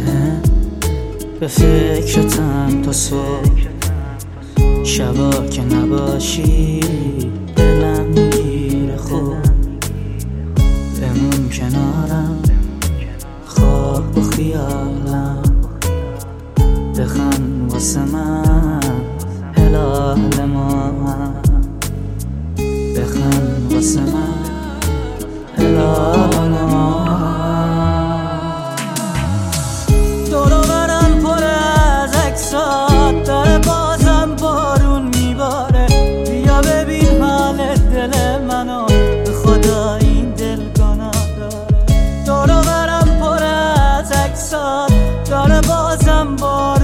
به فکرتم تا صبح، شبا که نباشی دلم میگیره خوب. بمون کنارم خواب و خیالم، بخند واسه من هلال ما، بخند واسه من هلال ما. دور و برم پر از عکسات داره، بازم بارون میباره. بیا ببین حال دل منو، به خدا این دل گناه داره. دور و برم پر از عکسات داره، بازم بارون